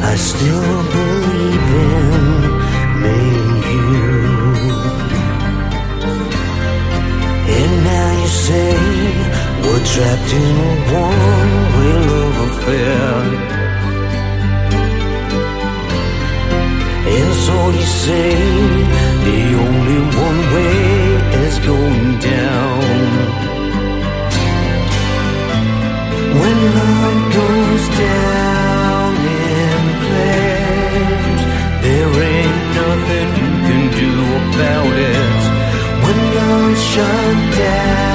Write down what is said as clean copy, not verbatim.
I still believe in me and you. And now you say we're trapped in a one-way love affair. And so you say the only one way is going down. When love goes down in flames, there ain't nothing you can do about it. When love's shut down